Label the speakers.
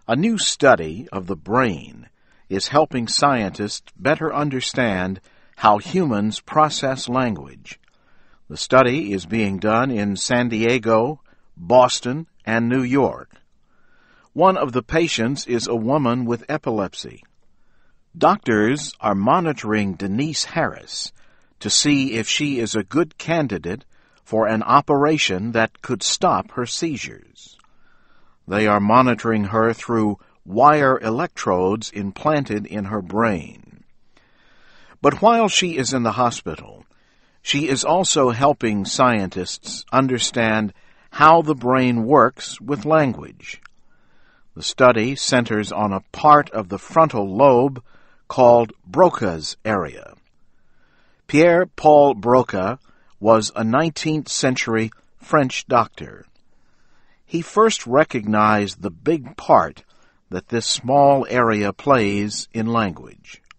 Speaker 1: A new study of the brain is helping scientists better understand how humans process language. The study is being done in San Diego, Boston, and New York. One of the patients is a woman with epilepsy. Doctors are monitoring Denise Harris to see if she is a good candidate for an operation that could stop her seizures. They are monitoring her through wire electrodes implanted in her brain. But while she is in the hospital, she is also helping scientists understand how the brain works with language. The study centers on a part of the frontal lobe called Broca's area. Pierre-Paul Broca was a 19th century French doctor. He first recognized the big part that this small area plays in language.